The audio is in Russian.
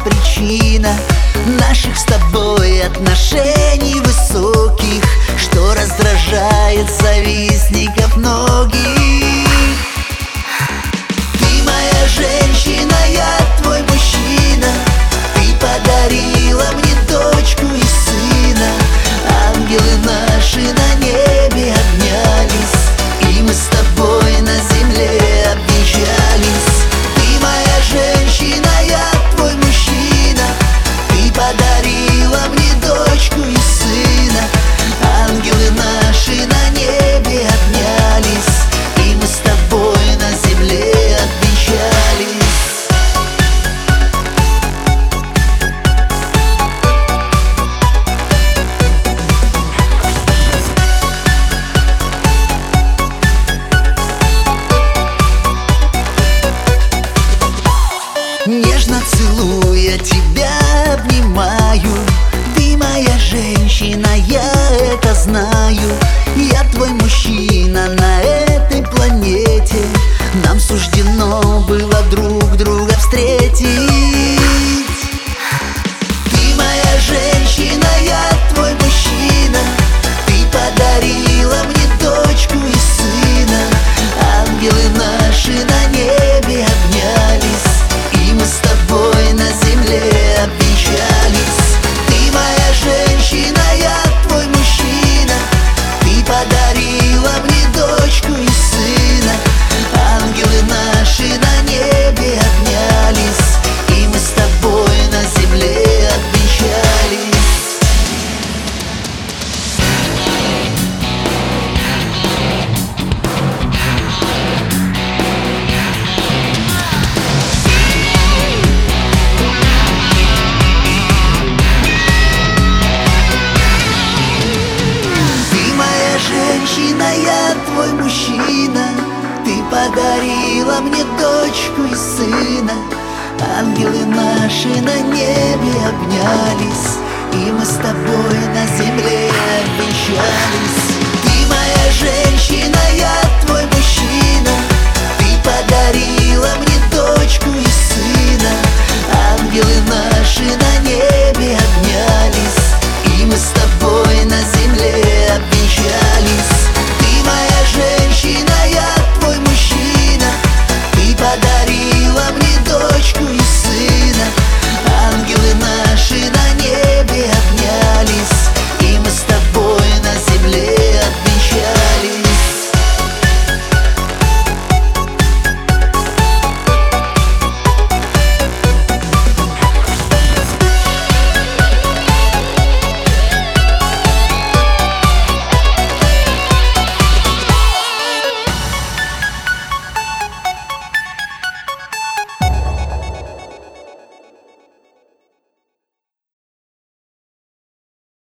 причина наших с тобой отношений высоких, что раздражает завистников многих. Ты моя женщина, я твой мужчина. Ты подарила мне дочку и сына. Ангелы наши на небе обнялись, и мы с тобой на земле обвенчались. Ты моя женщина, я твой мужчина. Ты подарила мне дочку и сына. Ангелы наши на небе обнялись, и мы с тобой на земле обвенчались. Нежно целуя тебя обнимаю. Ты моя женщина, я это знаю. Я твой мужчина на этой планете. Нам суждено было друг друга встретить. Ты моя женщина, я твой мужчина. Ты подарила мне дочку и сына. Ангелы наши на небе обнялись, и мы с тобой на земле обвенчались. Ты моя женщина, я твой мужчина. Ты подарила мне дочку и сына. Ангелы наши на небе обнялись, и мы с тобой на земле обвенчались. Женщина, я твой мужчина. Ты подарила мне дочку и сына. Ангелы наши на небе обнялись, и мы с тобой на земле обвенчались. Ты моя женщина.